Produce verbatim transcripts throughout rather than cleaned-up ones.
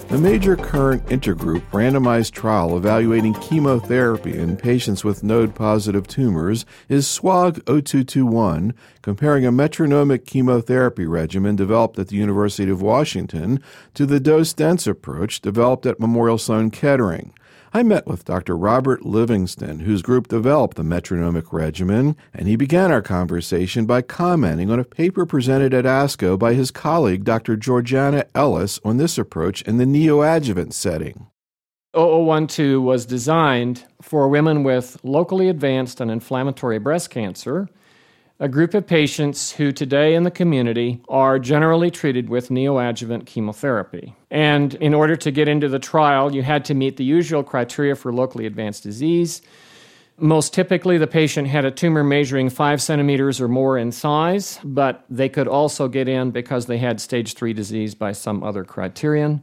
The major current intergroup randomized trial evaluating chemotherapy in patients with node-positive tumors is S W O G zero two two one, comparing a metronomic chemotherapy regimen developed at the University of Washington to the dose-dense approach developed at Memorial Sloan Kettering. I met with Doctor Robert Livingston, whose group developed the metronomic regimen, and he began our conversation by commenting on a paper presented at ASCO by his colleague, Doctor Georgiana Ellis, on this approach in the neoadjuvant setting. zero zero one two was designed for women with locally advanced and inflammatory breast cancer, a group of patients who today in the community are generally treated with neoadjuvant chemotherapy. And in order to get into the trial, you had to meet the usual criteria for locally advanced disease. Most typically, the patient had a tumor measuring five centimeters or more in size, but they could also get in because they had stage three disease by some other criterion.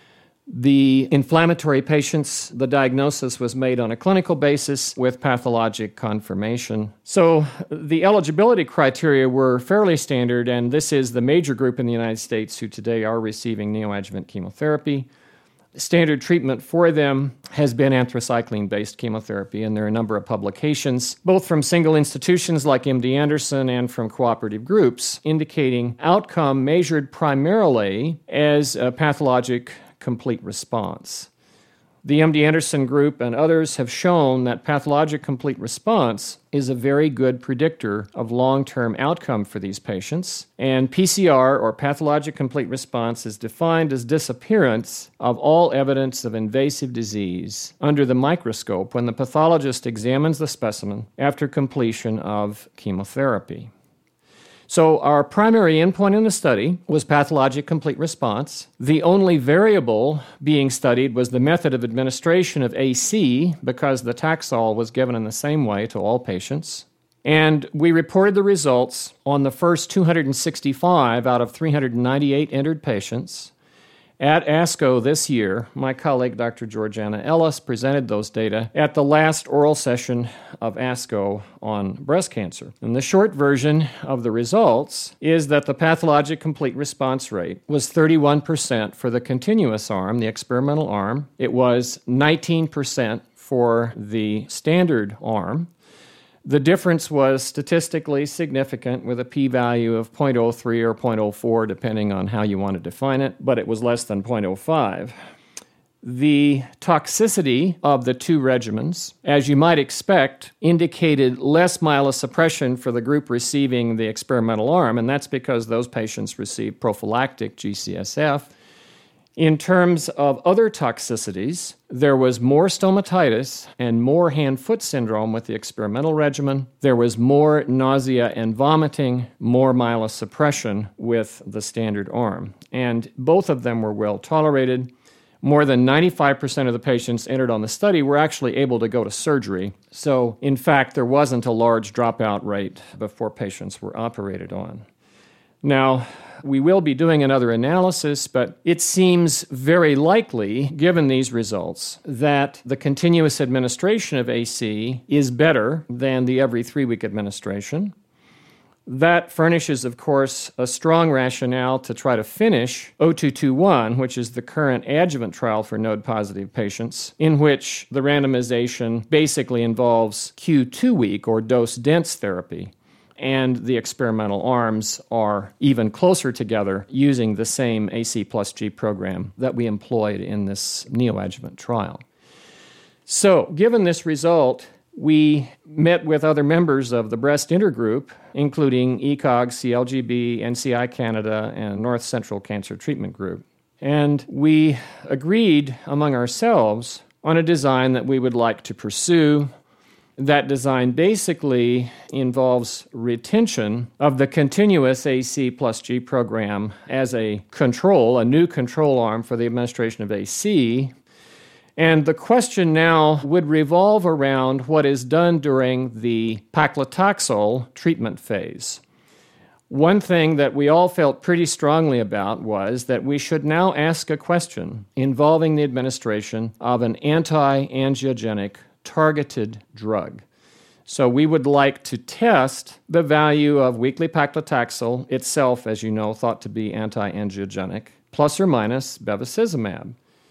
The inflammatory patients, the diagnosis was made on a clinical basis with pathologic confirmation. So the eligibility criteria were fairly standard, and this is the major group in the United States who today are receiving neoadjuvant chemotherapy. Standard treatment for them has been anthracycline-based chemotherapy, and there are a number of publications, both from single institutions like M D Anderson and from cooperative groups, indicating outcome measured primarily as a pathologic complete response. The M D Anderson group and others have shown that pathologic complete response is a very good predictor of long-term outcome for these patients, and P C R, or pathologic complete response, is defined as disappearance of all evidence of invasive disease under the microscope when the pathologist examines the specimen after completion of chemotherapy. So our primary endpoint in the study was pathologic complete response. The only variable being studied was the method of administration of A C, because the Taxol was given in the same way to all patients. And we reported the results on the first two hundred sixty-five out of three hundred ninety-eight entered patients. At ASCO this year, my colleague Doctor Georgiana Ellis presented those data at the last oral session of ASCO on breast cancer. And the short version of the results is that the pathologic complete response rate was thirty-one percent for the continuous arm, the experimental arm. It was nineteen percent for the standard arm. The difference was statistically significant with a p-value of zero point zero three or zero point zero four, depending on how you want to define it, but it was less than zero point zero five. The toxicity of the two regimens, as you might expect, indicated less myelosuppression for the group receiving the experimental arm, and that's because those patients received prophylactic G C S F. In terms of other toxicities, there was more stomatitis and more hand-foot syndrome with the experimental regimen. There was more nausea and vomiting, more myelosuppression with the standard arm. And both of them were well tolerated. More than ninety-five percent of the patients entered on the study were actually able to go to surgery. So, in fact, there wasn't a large dropout rate before patients were operated on. Now, we will be doing another analysis, but it seems very likely, given these results, that the continuous administration of A C is better than the every three-week administration. That furnishes, of course, a strong rationale to try to finish zero two two one, which is the current adjuvant trial for node-positive patients, in which the randomization basically involves Q two-week or dose-dense therapy, and the experimental arms are even closer together using the same A C plus G program that we employed in this neoadjuvant trial. So, given this result, we met with other members of the breast intergroup, including E C O G, C L G B, N C I Canada, and North Central Cancer Treatment Group. And we agreed among ourselves on a design that we would like to pursue. That design basically involves retention of the continuous A C plus G program as a control, a new control arm for the administration of A C. And the question now would revolve around what is done during the paclitaxel treatment phase. One thing that we all felt pretty strongly about was that we should now ask a question involving the administration of an anti-angiogenic targeted drug. So we would like to test the value of weekly paclitaxel, itself, as you know, thought to be anti-angiogenic, plus or minus bevacizumab.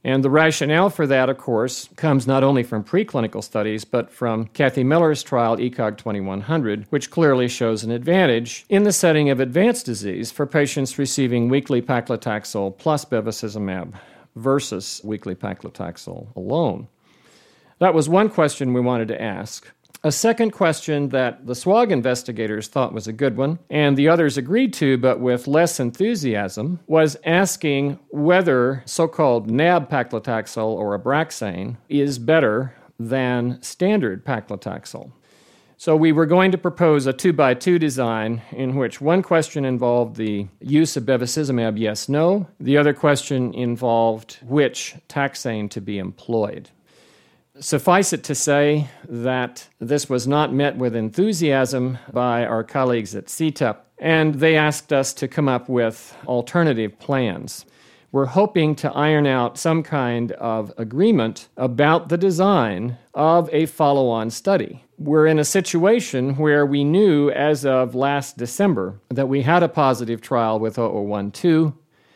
And the rationale for that, of course, comes not only from preclinical studies, but from Kathy Miller's trial, E C O G twenty-one hundred, which clearly shows an advantage in the setting of advanced disease for patients receiving weekly paclitaxel plus bevacizumab versus weekly paclitaxel alone. That was one question we wanted to ask. A second question that the SWOG investigators thought was a good one, and the others agreed to, but with less enthusiasm, was asking whether so-called N A B paclitaxel or Abraxane is better than standard paclitaxel. So we were going to propose a two-by-two design in which one question involved the use of bevacizumab, yes, no. The other question involved which taxane to be employed. Suffice it to say that this was not met with enthusiasm by our colleagues at C T E P, and they asked us to come up with alternative plans. We're hoping to iron out some kind of agreement about the design of a follow-on study. We're in a situation where we knew as of last December that we had a positive trial with zero zero one two.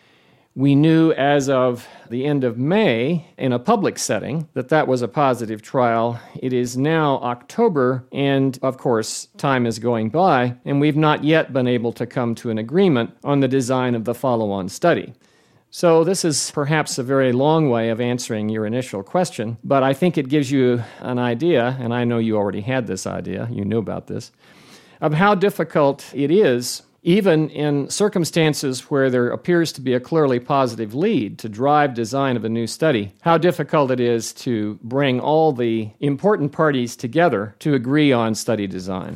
We knew as of the end of May, in a public setting, that that was a positive trial. It is now October, and of course, time is going by, and we've not yet been able to come to an agreement on the design of the follow-on study. So this is perhaps a very long way of answering your initial question, but I think it gives you an idea, and I know you already had this idea, you knew about this, of how difficult it is, even in circumstances where there appears to be a clearly positive lead to drive design of a new study, how difficult it is to bring all the important parties together to agree on study design.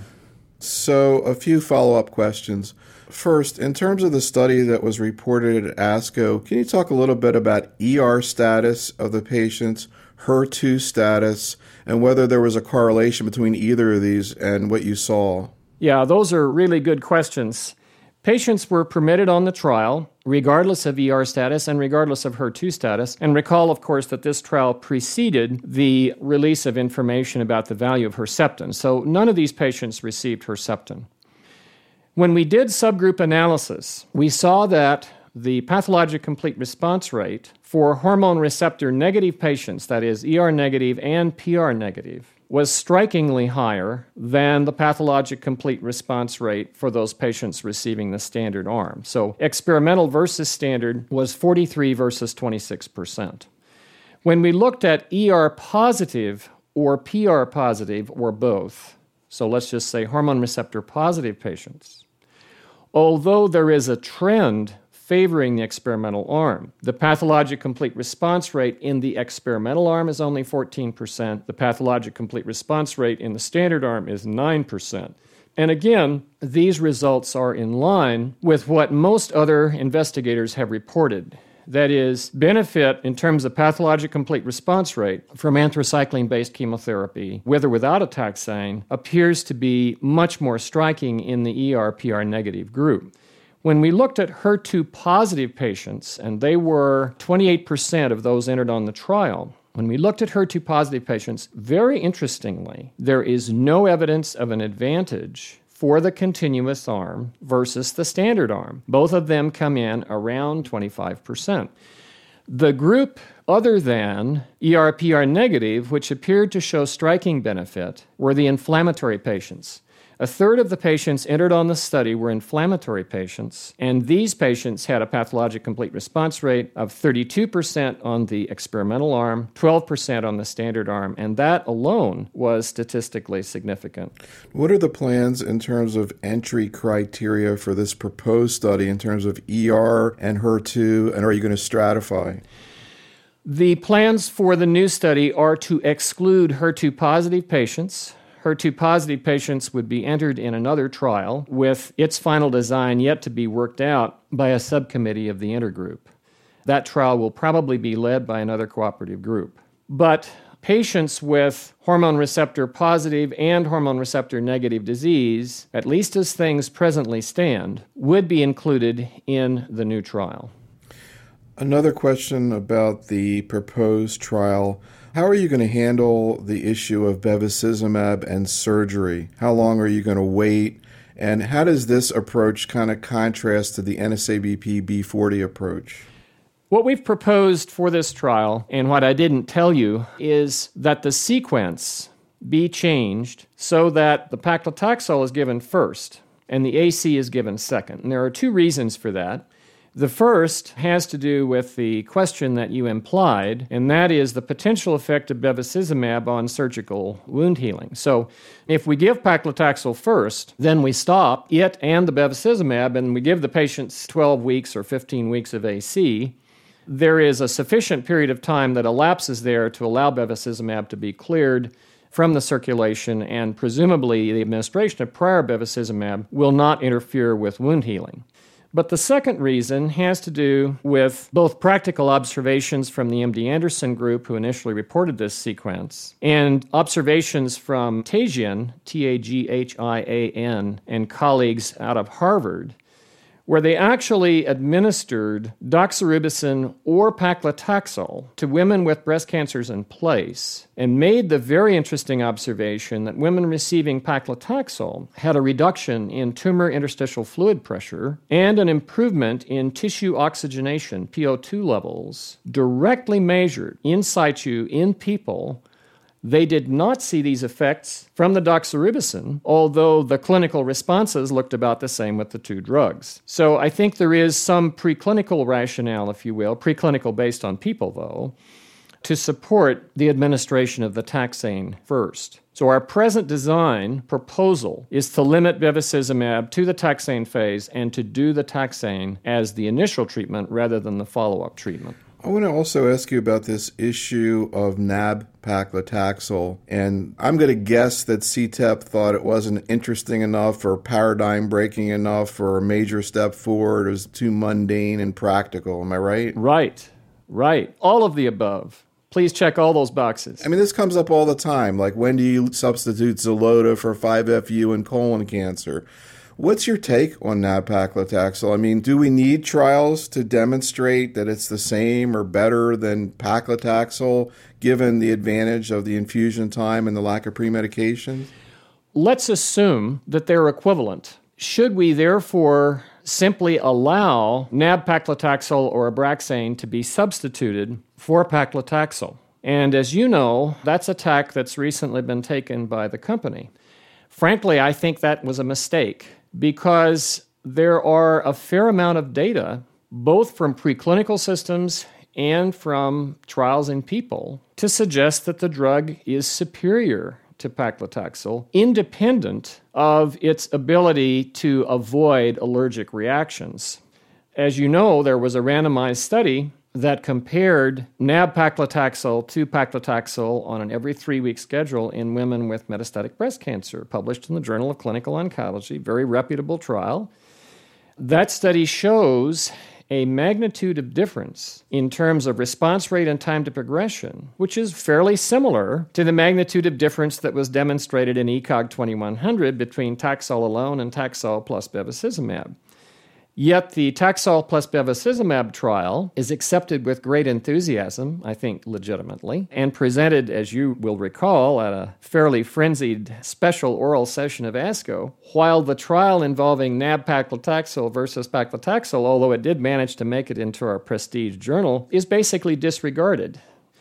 So a few follow-up questions. First, in terms of the study that was reported at ASCO, can you talk a little bit about E R status of the patients, H E R two status, and whether there was a correlation between either of these and what you saw? Yeah, those are really good questions. Patients were permitted on the trial, regardless of E R status and regardless of H E R two status. And recall, of course, that this trial preceded the release of information about the value of Herceptin. So none of these patients received Herceptin. When we did subgroup analysis, we saw that the pathologic complete response rate for hormone receptor negative patients, that is E R negative and P R negative, was strikingly higher than the pathologic complete response rate for those patients receiving the standard arm. So experimental versus standard was forty-three versus twenty-six percent. When we looked at E R positive or P R positive or both, so let's just say hormone receptor positive patients, although there is a trend favoring the experimental arm, the pathologic complete response rate in the experimental arm is only fourteen percent. The pathologic complete response rate in the standard arm is nine percent. And again, these results are in line with what most other investigators have reported. That is, benefit in terms of pathologic complete response rate from anthracycline-based chemotherapy, with or without a taxane, appears to be much more striking in the E R P R negative group. When we looked at H E R two positive patients, and they were twenty-eight percent of those entered on the trial, when we looked at H E R two positive patients, very interestingly, there is no evidence of an advantage for the continuous arm versus the standard arm. Both of them come in around twenty-five percent. The group other than E R P R negative, which appeared to show striking benefit, were the inflammatory patients. A third of the patients entered on the study were inflammatory patients, and these patients had a pathologic complete response rate of thirty-two percent on the experimental arm, twelve percent on the standard arm, and that alone was statistically significant. What are the plans in terms of entry criteria for this proposed study in terms of E R and H E R two, and are you going to stratify? The plans for the new study are to exclude H E R two positive patients. H E R two positive patients would be entered in another trial with its final design yet to be worked out by a subcommittee of the intergroup. That trial will probably be led by another cooperative group. But patients with hormone receptor positive and hormone receptor negative disease, at least as things presently stand, would be included in the new trial. Another question about the proposed trial. How are you going to handle the issue of bevacizumab and surgery? How long are you going to wait? And how does this approach kind of contrast to the N S A B P B forty approach? What we've proposed for this trial, and what I didn't tell you, is that the sequence be changed so that the paclitaxel is given first and the A C is given second. And there are two reasons for that. The first has to do with the question that you implied, and that is the potential effect of bevacizumab on surgical wound healing. So if we give paclitaxel first, then we stop it and the bevacizumab, and we give the patients twelve weeks or fifteen weeks of A C. There is a sufficient period of time that elapses there to allow bevacizumab to be cleared from the circulation, and presumably the administration of prior bevacizumab will not interfere with wound healing. But the second reason has to do with both practical observations from the M D Anderson group, who initially reported this sequence, and observations from Tagian, T A G H I A N, and colleagues out of Harvard, where they actually administered doxorubicin or paclitaxel to women with breast cancers in place, and made the very interesting observation that women receiving paclitaxel had a reduction in tumor interstitial fluid pressure and an improvement in tissue oxygenation, P O two levels, directly measured in situ in people. They did not see these effects from the doxorubicin, although the clinical responses looked about the same with the two drugs. So I think there is some preclinical rationale, if you will, preclinical based on people, though, to support the administration of the taxane first. So our present design proposal is to limit bevacizumab to the taxane phase and to do the taxane as the initial treatment rather than the follow-up treatment. I want to also ask you about this issue of nab-paclitaxel, and I'm going to guess that C T E P thought it wasn't interesting enough or paradigm-breaking enough or a major step forward. It was too mundane and practical. Am I right? Right, right. All of the above. Please check all those boxes. I mean, this comes up all the time, like when do you substitute Xeloda for five F U in colon cancer? What's your take on nab-paclitaxel? I mean, do we need trials to demonstrate that it's the same or better than paclitaxel, given the advantage of the infusion time and the lack of premedication? Let's assume that they're equivalent. Should we therefore simply allow nab-paclitaxel or Abraxane to be substituted for paclitaxel? And as you know, that's a tack that's recently been taken by the company. Frankly, I think that was a mistake, because there are a fair amount of data, both from preclinical systems and from trials in people, to suggest that the drug is superior to paclitaxel, independent of its ability to avoid allergic reactions. As you know, there was a randomized study that compared nab-paclitaxel to paclitaxel on an every three-week schedule in women with metastatic breast cancer, published in the Journal of Clinical Oncology, very reputable trial. That study shows a magnitude of difference in terms of response rate and time to progression, which is fairly similar to the magnitude of difference that was demonstrated in E C O G twenty-one hundred between Taxol alone and Taxol plus bevacizumab. Yet the Taxol plus bevacizumab trial is accepted with great enthusiasm, I think legitimately, and presented, as you will recall, at a fairly frenzied special oral session of ASCO, while the trial involving nab-paclitaxel versus paclitaxel, although it did manage to make it into our prestige journal, is basically disregarded.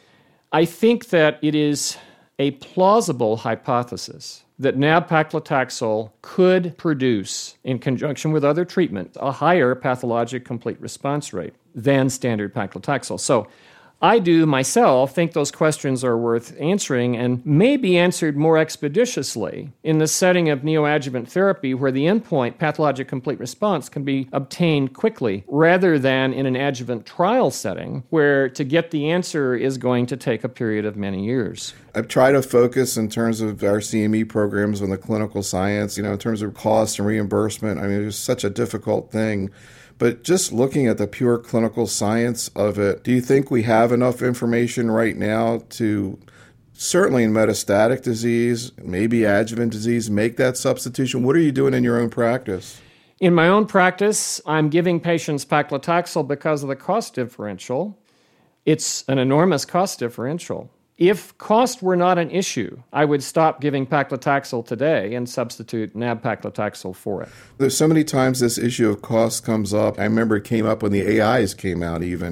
I think that it is a plausible hypothesis that nab-paclitaxel could produce, in conjunction with other treatment, a higher pathologic complete response rate than standard paclitaxel. So I do myself think those questions are worth answering and may be answered more expeditiously in the setting of neoadjuvant therapy, where the endpoint, pathologic complete response, can be obtained quickly, rather than in an adjuvant trial setting where to get the answer is going to take a period of many years. I've tried to focus in terms of our C M E programs on the clinical science, you know, in terms of cost and reimbursement. I mean, it's such a difficult thing. But just looking at the pure clinical science of it, do you think we have enough information right now to, certainly in metastatic disease, maybe adjuvant disease, make that substitution? What are you doing in your own practice? In my own practice, I'm giving patients paclitaxel because of the cost differential. It's an enormous cost differential. If cost were not an issue, I would stop giving paclitaxel today and substitute nab-paclitaxel for it. There's so many times this issue of cost comes up. I remember it came up when the A Is came out even,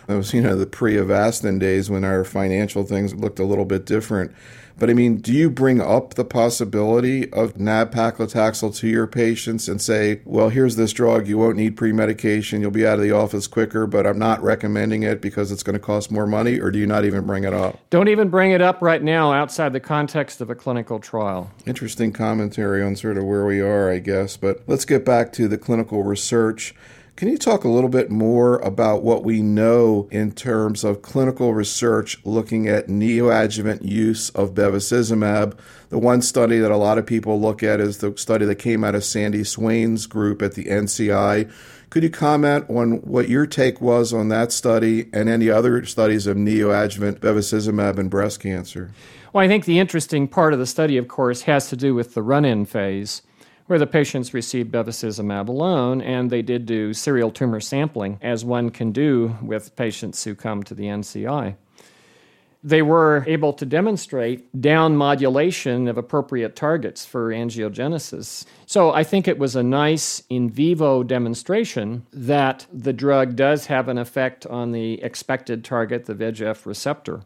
It was, you know, the pre-Avastin days when our financial things looked a little bit different. But, I mean, do you bring up the possibility of nab-paclitaxel to your patients and say, well, here's this drug, you won't need pre-medication, you'll be out of the office quicker, but I'm not recommending it because it's going to cost more money, or do you not even bring it up? Don't even bring it up right now outside the context of a clinical trial. Interesting commentary on sort of where we are, I guess. But let's get back to the clinical research. Can you talk a little bit more about what we know in terms of clinical research looking at neoadjuvant use of bevacizumab? The one study that a lot of people look at is the study that came out of Sandy Swain's group at the N C I. Could you comment on what your take was on that study and any other studies of neoadjuvant bevacizumab in breast cancer? Well, I think the interesting part of the study, of course, has to do with the run-in phase, where the patients received bevacizumab alone, and they did do serial tumor sampling, as one can do with patients who come to the N C I. They were able to demonstrate down modulation of appropriate targets for angiogenesis. So I think it was a nice in vivo demonstration that the drug does have an effect on the expected target, the V E G F receptor.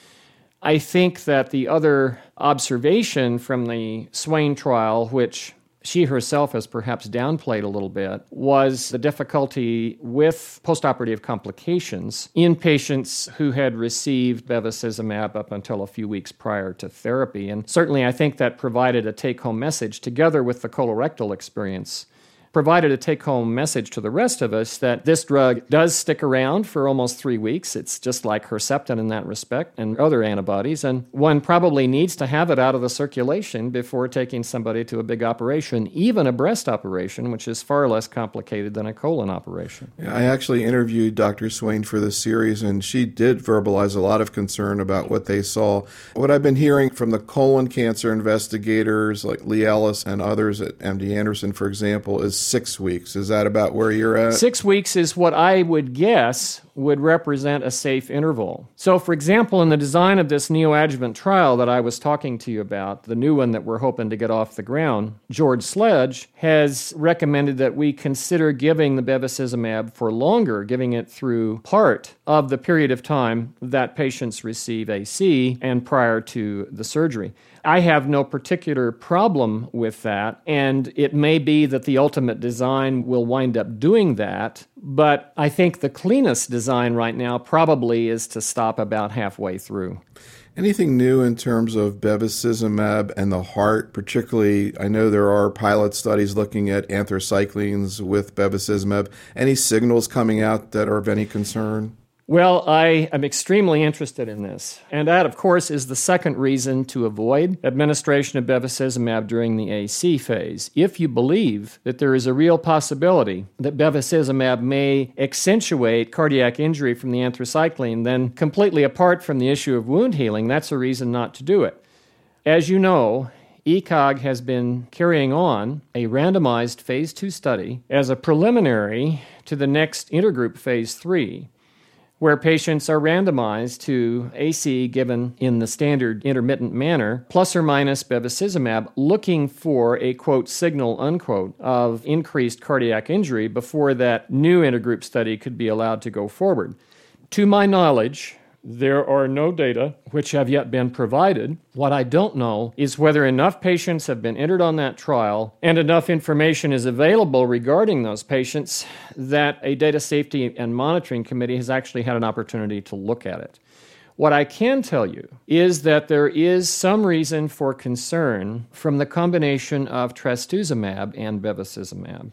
I think that the other observation from the Swain trial, which she herself has perhaps downplayed a little bit, was the difficulty with postoperative complications in patients who had received bevacizumab up until a few weeks prior to therapy. And certainly I think that provided a take-home message, together with the colorectal experience, provided a take-home message to the rest of us that this drug does stick around for almost three weeks. It's just like Herceptin in that respect and other antibodies, and one probably needs to have it out of the circulation before taking somebody to a big operation, even a breast operation, which is far less complicated than a colon operation. Yeah, I actually interviewed Doctor Swain for this series, and she did verbalize a lot of concern about what they saw. What I've been hearing from the colon cancer investigators like Lee Ellis and others at M D Anderson, for example, is six weeks. Is that about where you're at? Six weeks is what I would guess would represent a safe interval. So, for example, in the design of this neoadjuvant trial that I was talking to you about, the new one that we're hoping to get off the ground, George Sledge has recommended that we consider giving the bevacizumab for longer, giving it through part of the period of time that patients receive A C and prior to the surgery. I have no particular problem with that, and it may be that the ultimate design will wind up doing that, but I think the cleanest design right now probably is to stop about halfway through. Anything new in terms of bevacizumab and the heart? Particularly, I know there are pilot studies looking at anthracyclines with bevacizumab. Any signals coming out that are of any concern? Well, I am extremely interested in this, and that, of course, is the second reason to avoid administration of bevacizumab during the A C phase. If you believe that there is a real possibility that bevacizumab may accentuate cardiac injury from the anthracycline, then completely apart from the issue of wound healing, that's a reason not to do it. As you know, E C O G has been carrying on a randomized phase two study as a preliminary to the next intergroup phase three, where patients are randomized to A C given in the standard intermittent manner, plus or minus bevacizumab, looking for a, quote, signal, unquote, of increased cardiac injury before that new intergroup study could be allowed to go forward. To my knowledge, there are no data which have yet been provided. What I don't know is whether enough patients have been entered on that trial and enough information is available regarding those patients that a data safety and monitoring committee has actually had an opportunity to look at it. What I can tell you is that there is some reason for concern from the combination of trastuzumab and bevacizumab.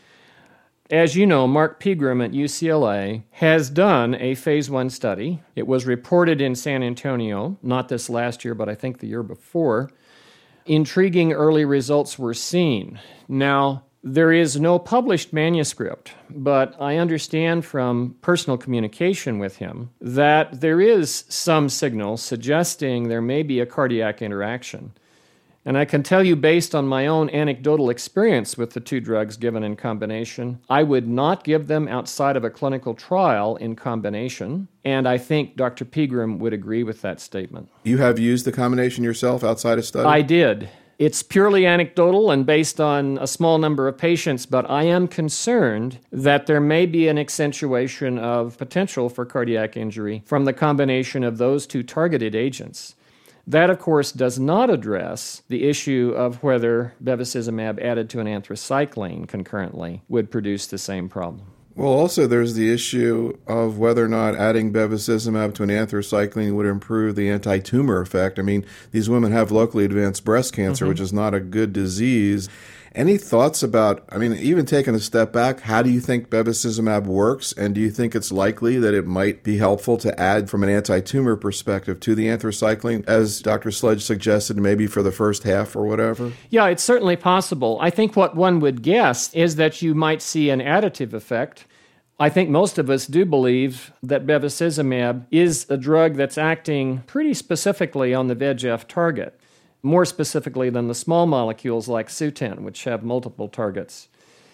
As you know, Mark Pegram at U C L A has done a phase one study. It was reported in San Antonio, not this last year, but I think the year before. Intriguing early results were seen. Now, there is no published manuscript, but I understand from personal communication with him that there is some signal suggesting there may be a cardiac interaction. And I can tell you, based on my own anecdotal experience with the two drugs given in combination, I would not give them outside of a clinical trial in combination, and I think Doctor Pegram would agree with that statement. You have used the combination yourself outside of study? I did. It's purely anecdotal and based on a small number of patients, but I am concerned that there may be an accentuation of potential for cardiac injury from the combination of those two targeted agents. That, of course, does not address the issue of whether bevacizumab added to an anthracycline concurrently would produce the same problem. Well, also there's the issue of whether or not adding bevacizumab to an anthracycline would improve the anti-tumor effect. I mean, these women have locally advanced breast cancer, mm-hmm. which is not a good disease. Any thoughts about, I mean, even taking a step back, how do you think bevacizumab works? And do you think it's likely that it might be helpful to add from an anti-tumor perspective to the anthracycline, as Doctor Sledge suggested, maybe for the first half or whatever? Yeah, it's certainly possible. I think what one would guess is that you might see an additive effect. I think most of us do believe that bevacizumab is a drug that's acting pretty specifically on the V E G F target, more specifically than the small molecules like Sutent, which have multiple targets.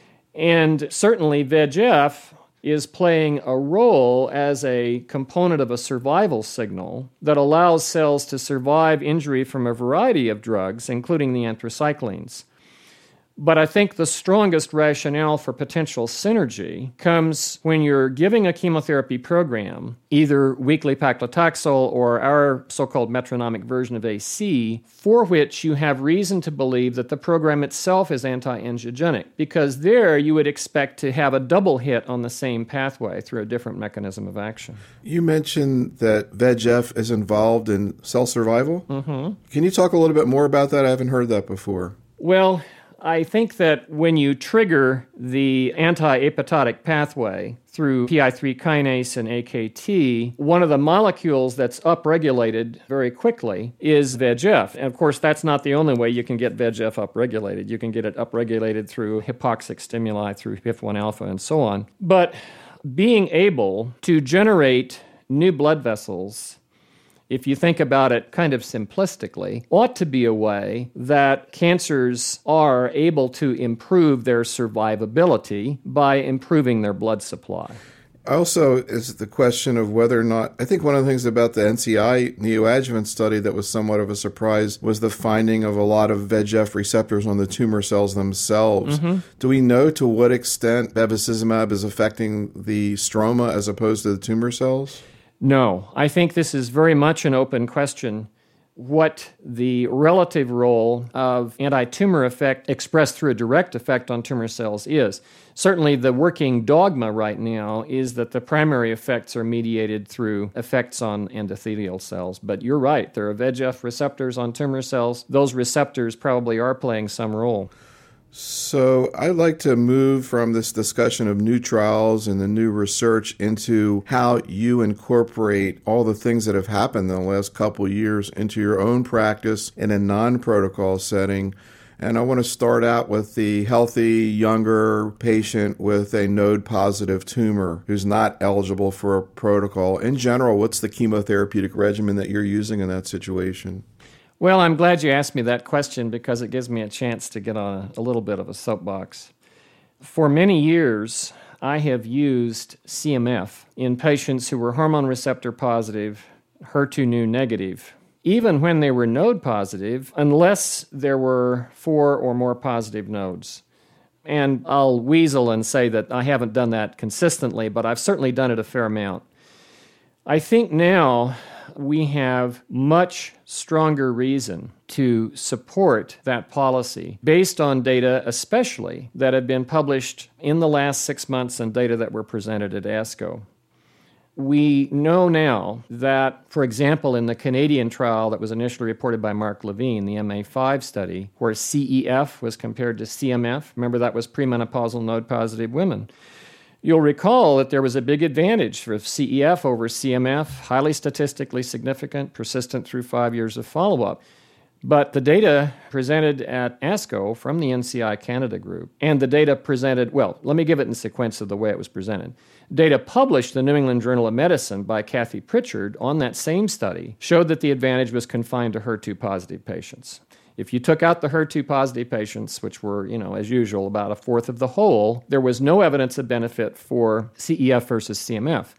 And certainly V E G F is playing a role as a component of a survival signal that allows cells to survive injury from a variety of drugs, including the anthracyclines. But I think the strongest rationale for potential synergy comes when you're giving a chemotherapy program, either weekly paclitaxel or our so-called metronomic version of A C, for which you have reason to believe that the program itself is anti-angiogenic, because there you would expect to have a double hit on the same pathway through a different mechanism of action. You mentioned that V E G F is involved in cell survival. Mm-hmm. Can you talk a little bit more about that? I haven't heard that before. Well, I think that when you trigger the anti-apoptotic pathway through P I three kinase and A K T, one of the molecules that's upregulated very quickly is V E G F. And of course, that's not the only way you can get V E G F upregulated. You can get it upregulated through hypoxic stimuli, through P I F one alpha, and so on. But being able to generate new blood vessels, if you think about it kind of simplistically, ought to be a way that cancers are able to improve their survivability by improving their blood supply. Also, is the question of whether or not, I think one of the things about the N C I neoadjuvant study that was somewhat of a surprise was the finding of a lot of V E G F receptors on the tumor cells themselves. Mm-hmm. Do we know to what extent bevacizumab is affecting the stroma as opposed to the tumor cells? No, I think this is very much an open question. What the relative role of anti-tumor effect expressed through a direct effect on tumor cells is. Certainly the working dogma right now is that the primary effects are mediated through effects on endothelial cells. But you're right, there are V E G F receptors on tumor cells. Those receptors probably are playing some role. So I'd like to move from this discussion of new trials and the new research into how you incorporate all the things that have happened in the last couple of years into your own practice in a non-protocol setting. And I want to start out with the healthy, younger patient with a node-positive tumor who's not eligible for a protocol. In general, what's the chemotherapeutic regimen that you're using in that situation? Well, I'm glad you asked me that question because it gives me a chance to get on a, a little bit of a soapbox. For many years, I have used C M F in patients who were hormone receptor positive, H E R two neu negative, even when they were node positive, unless there were four or more positive nodes. And I'll weasel and say that I haven't done that consistently, but I've certainly done it a fair amount. I think now we have much stronger reason to support that policy based on data, especially that have been published in the last six months and data that were presented at ASCO. We know now that, for example, in the Canadian trial that was initially reported by Mark Levine, the M A five study, where C E F was compared to C M F, remember that was premenopausal node-positive women. You'll recall that there was a big advantage for C E F over C M F, highly statistically significant, persistent through five years of follow-up. But the data presented at ASCO from the N C I Canada group, and the data presented, well, let me give it in sequence of the way it was presented. Data published in the New England Journal of Medicine by Kathy Pritchard on that same study showed that the advantage was confined to H E R two positive patients. If you took out the H E R two positive patients, which were, you know, as usual, about a fourth of the whole, there was no evidence of benefit for C E F versus C M F.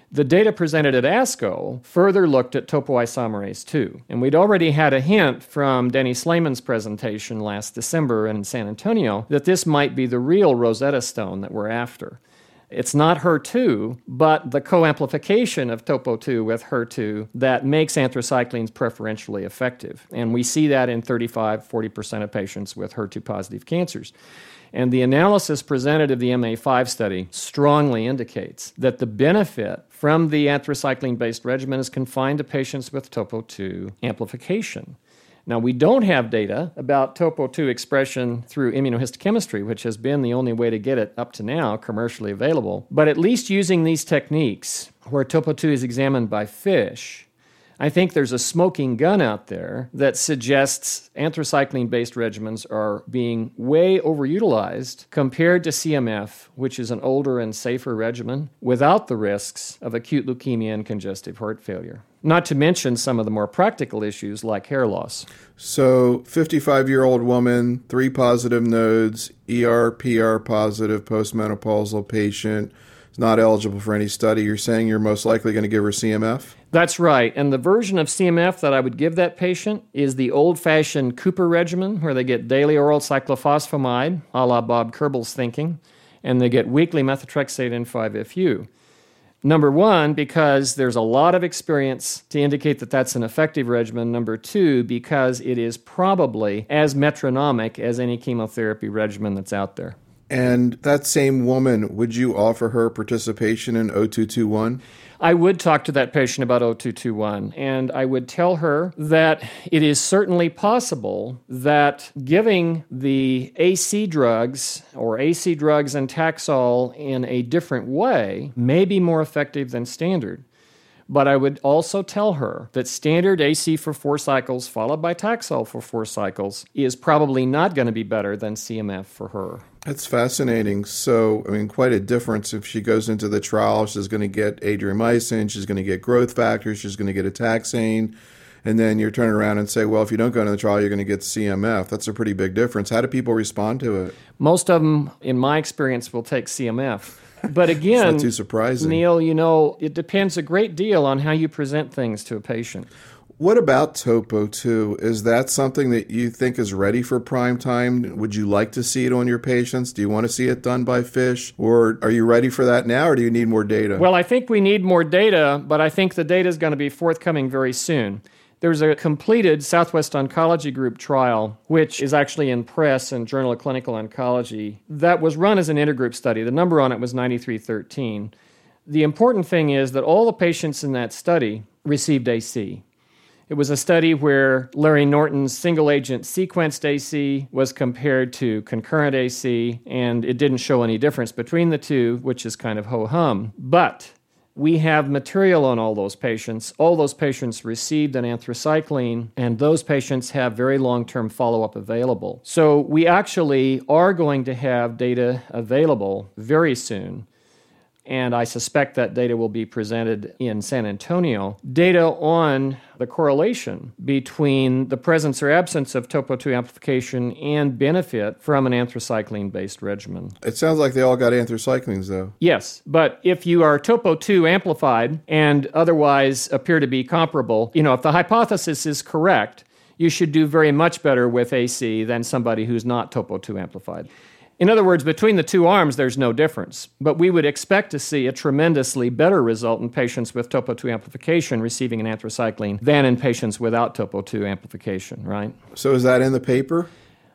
The data presented at ASCO further looked at topoisomerase two, and we'd already had a hint from Denny Slayman's presentation last December in San Antonio that this might be the real Rosetta Stone that we're after. It's not H E R two, but the co-amplification of topo two with H E R two that makes anthracyclines preferentially effective. And we see that in thirty-five to forty percent of patients with H E R two positive cancers. And the analysis presented of the M A five study strongly indicates that the benefit from the anthracycline-based regimen is confined to patients with topo two amplification. Now, we don't have data about topo two expression through immunohistochemistry, which has been the only way to get it up to now commercially available. But at least using these techniques, where topo two is examined by FISH, I think there's a smoking gun out there that suggests anthracycline-based regimens are being way overutilized compared to C M F, which is an older and safer regimen, without the risks of acute leukemia and congestive heart failure. Not to mention some of the more practical issues like hair loss. So, fifty-five-year-old woman, three positive nodes, E R, P R positive, postmenopausal patient, is not eligible for any study. You're saying you're most likely going to give her C M F? That's right. And the version of C M F that I would give that patient is the old-fashioned Cooper regimen, where they get daily oral cyclophosphamide, a la Bob Kerbel's thinking, and they get weekly methotrexate and five F U. Number one, because there's a lot of experience to indicate that that's an effective regimen. Number two, because it is probably as metronomic as any chemotherapy regimen that's out there. And that same woman, would you offer her participation in O two two one? I would talk to that patient about O two two one, and I would tell her that it is certainly possible that giving the A C drugs or A C drugs and Taxol in a different way may be more effective than standard. But I would also tell her that standard A C for four cycles followed by Taxol for four cycles is probably not going to be better than C M F for her. That's fascinating. So, I mean, quite a difference. If she goes into the trial, she's going to get adriamycin, she's going to get growth factors, she's going to get a taxane, and then you're turning around and say, well, if you don't go into the trial, you're going to get C M F. That's a pretty big difference. How do people respond to it? Most of them, in my experience, will take C M F. But again, it's not too surprising. Neil, you know, it depends a great deal on how you present things to a patient. What about topo two? Is that something that you think is ready for prime time? Would you like to see it on your patients? Do you want to see it done by FISH? Or are you ready for that now, or do you need more data? Well, I think we need more data, but I think the data is going to be forthcoming very soon. There's a completed Southwest Oncology Group trial, which is actually in Press and Journal of Clinical Oncology, that was run as an intergroup study. The number on it was ninety-three thirteen. The important thing is that all the patients in that study received A C. It was a study where Larry Norton's single-agent sequenced A C was compared to concurrent A C, and it didn't show any difference between the two, which is kind of ho-hum. But we have material on all those patients. All those patients received an anthracycline, and those patients have very long-term follow-up available. So we actually are going to have data available very soon, and I suspect that data will be presented in San Antonio, data on the correlation between the presence or absence of topo two amplification and benefit from an anthracycline-based regimen. It sounds like they all got anthracyclines, though. Yes, but if you are topo two amplified and otherwise appear to be comparable, you know, if the hypothesis is correct, you should do very much better with A C than somebody who's not topo two amplified. In other words, between the two arms, there's no difference. But we would expect to see a tremendously better result in patients with topo two amplification receiving an anthracycline than in patients without topo two amplification, right? So is that in the paper?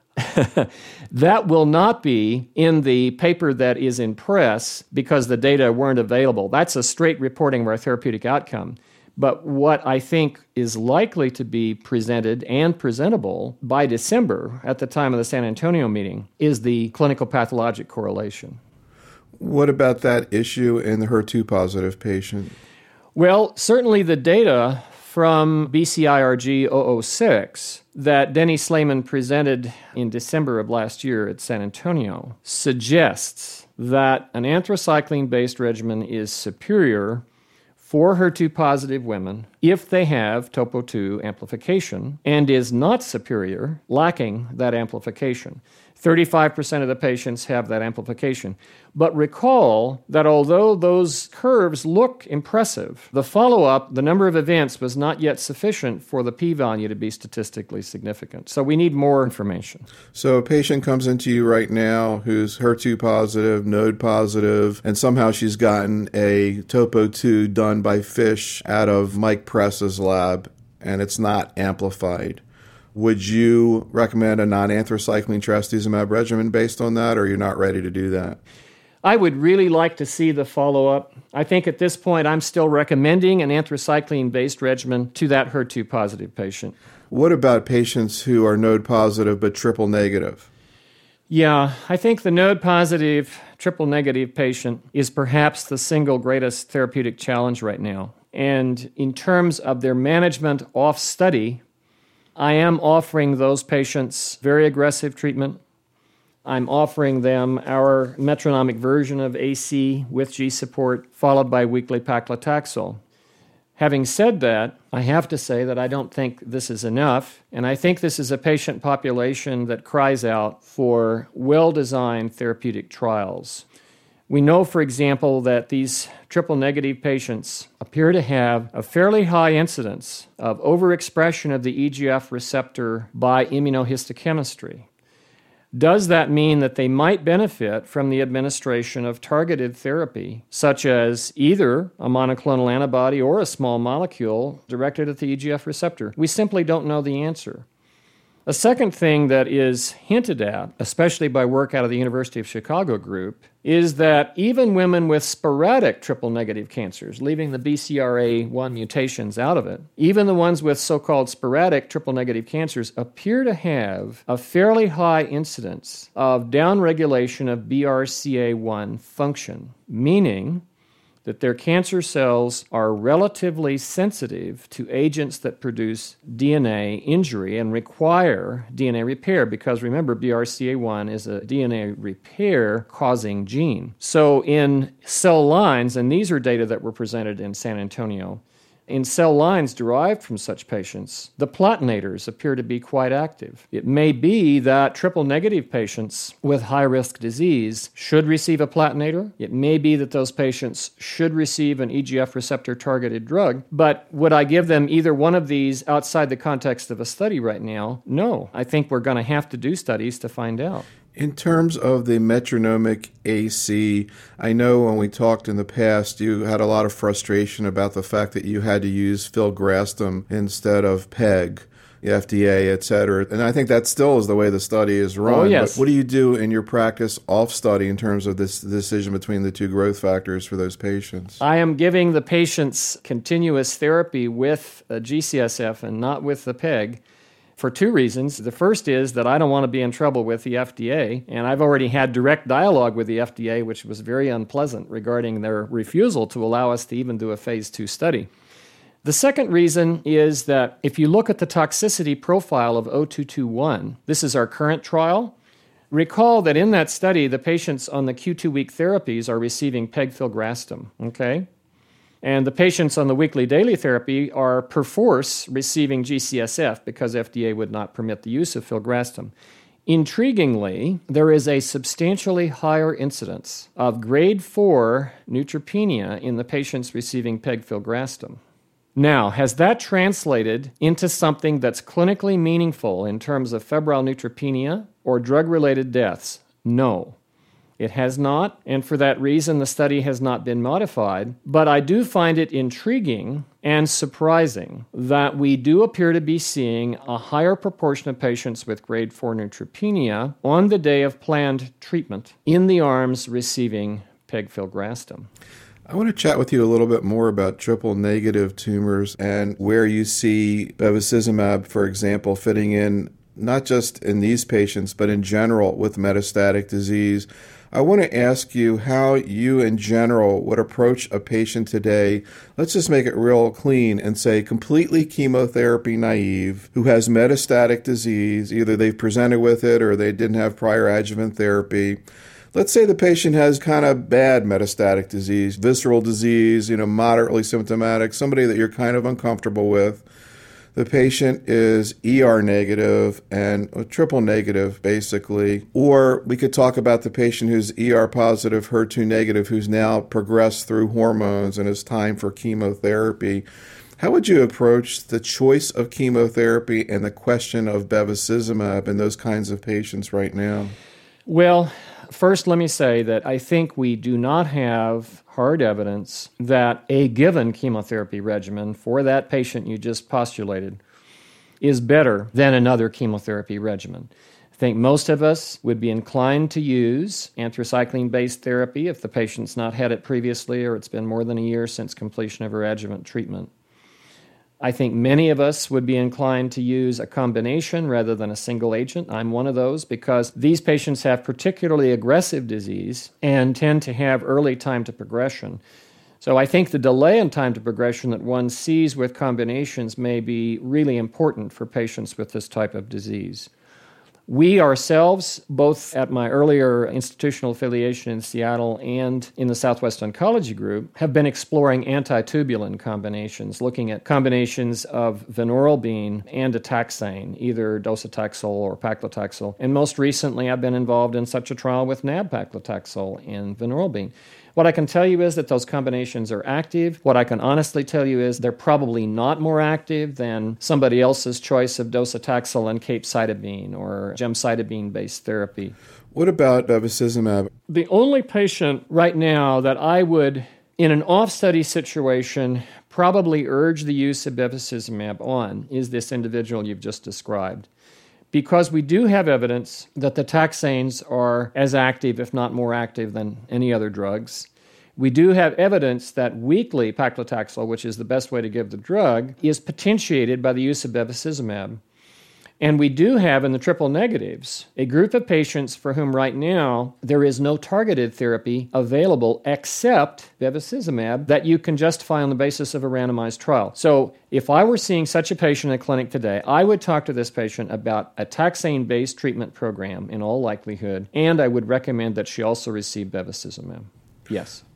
That will not be in the paper that is in Press because the data weren't available. That's a straight reporting of our therapeutic outcome. But what I think is likely to be presented and presentable by December at the time of the San Antonio meeting is the clinical pathologic correlation. What about that issue in the H E R two positive patient? Well, certainly the data from B C I R G zero zero six that Denny Slayman presented in December of last year at San Antonio suggests that an anthracycline-based regimen is superior for H E R two positive women if they have topo two amplification and is not superior lacking that amplification. thirty-five percent of the patients have that amplification. But recall that although those curves look impressive, the follow-up, the number of events, was not yet sufficient for the p-value to be statistically significant. So we need more information. So a patient comes into you right now who's H E R two positive, node positive, and somehow she's gotten a topo two done by FISH out of Mike Press's lab, and it's not amplified. Would you recommend a non-anthracycline trastuzumab regimen based on that, or you're not ready to do that? I would really like to see the follow-up. I think at this point I'm still recommending an anthracycline-based regimen to that H E R two positive patient. What about patients who are node positive but triple negative? Yeah, I think the node positive, triple negative patient is perhaps the single greatest therapeutic challenge right now. And in terms of their management off study, I am offering those patients very aggressive treatment. I'm offering them our metronomic version of A C with G support, followed by weekly paclitaxel. Having said that, I have to say that I don't think this is enough, and I think this is a patient population that cries out for well-designed therapeutic trials. We know, for example, that these triple-negative patients appear to have a fairly high incidence of overexpression of the E G F receptor by immunohistochemistry. Does that mean that they might benefit from the administration of targeted therapy, such as either a monoclonal antibody or a small molecule directed at the E G F receptor? We simply don't know the answer. A second thing that is hinted at, especially by work out of the University of Chicago group, is that even women with sporadic triple-negative cancers, leaving the B C R A one mutations out of it, even the ones with so-called sporadic triple-negative cancers appear to have a fairly high incidence of downregulation of B R C A one function, meaning that their cancer cells are relatively sensitive to agents that produce D N A injury and require D N A repair, because remember, B R C A one is a D N A repair-causing gene. So in cell lines, and these are data that were presented in San Antonio, in cell lines derived from such patients, the platinators appear to be quite active. It may be that triple-negative patients with high-risk disease should receive a platinator. It may be that those patients should receive an E G F receptor-targeted drug. But would I give them either one of these outside the context of a study right now? No. I think we're going to have to do studies to find out. In terms of the metronomic A C, I know when we talked in the past, you had a lot of frustration about the fact that you had to use filgrastim instead of PEG, the F D A, et cetera. And I think that still is the way the study is run. Oh, yes. But what do you do in your practice off-study in terms of this decision between the two growth factors for those patients? I am giving the patients continuous therapy with a G C S F and not with the PEG, for two reasons. The first is that I don't want to be in trouble with the F D A, and I've already had direct dialogue with the F D A, which was very unpleasant regarding their refusal to allow us to even do a phase two study. The second reason is that if you look at the toxicity profile of zero two two one, this is our current trial. Recall that in that study, the patients on the Q two week therapies are receiving pegfilgrastim, okay? And the patients on the weekly daily therapy are perforce receiving G C S F because F D A would not permit the use of filgrastim. Intriguingly, there is a substantially higher incidence of grade four neutropenia in the patients receiving pegfilgrastim. Now, has that translated into something that's clinically meaningful in terms of febrile neutropenia or drug-related deaths? No. It has not, and for that reason, the study has not been modified. But I do find it intriguing and surprising that we do appear to be seeing a higher proportion of patients with grade four neutropenia on the day of planned treatment in the arms receiving pegfilgrastim. I want to chat with you a little bit more about triple-negative tumors and where you see bevacizumab, for example, fitting in, not just in these patients, but in general with metastatic disease. I want to ask you how you in general would approach a patient today. Let's just make it real clean and say completely chemotherapy naive who has metastatic disease. Either they've presented with it or they didn't have prior adjuvant therapy. Let's say the patient has kind of bad metastatic disease, visceral disease, you know, moderately symptomatic, somebody that you're kind of uncomfortable with. the patient is E R negative and triple negative, basically. Or we could talk about the patient who's E R positive, H E R two negative, who's now progressed through hormones and it's time for chemotherapy. How would you approach the choice of chemotherapy and the question of bevacizumab in those kinds of patients right now? Well, first, let me say that I think we do not have hard evidence that a given chemotherapy regimen for that patient you just postulated is better than another chemotherapy regimen. I think most of us would be inclined to use anthracycline-based therapy if the patient's not had it previously or it's been more than a year since completion of her adjuvant treatment. I think many of us would be inclined to use a combination rather than a single agent. I'm one of those because these patients have particularly aggressive disease and tend to have early time to progression. So I think the delay in time to progression that one sees with combinations may be really important for patients with this type of disease. We ourselves, both at my earlier institutional affiliation in Seattle and in the Southwest Oncology Group, have been exploring antitubulin combinations, looking at combinations of vinorelbine and a taxane, either docetaxel or paclitaxel. And most recently, I've been involved in such a trial with nab-paclitaxel and vinorelbine. What I can tell you is that those combinations are active. What I can honestly tell you is they're probably not more active than somebody else's choice of docetaxel and capecitabine or gemcitabine-based therapy. What about bevacizumab? The only patient right now that I would, in an off-study situation, probably urge the use of bevacizumab on is this individual you've just described. Because we do have evidence that the taxanes are as active, if not more active, than any other drugs. We do have evidence that weekly paclitaxel, which is the best way to give the drug, is potentiated by the use of bevacizumab. And we do have in the triple negatives a group of patients for whom right now there is no targeted therapy available except bevacizumab that you can justify on the basis of a randomized trial. So if I were seeing such a patient in a clinic today, I would talk to this patient about a taxane-based treatment program in all likelihood, and I would recommend that she also receive bevacizumab. Yes.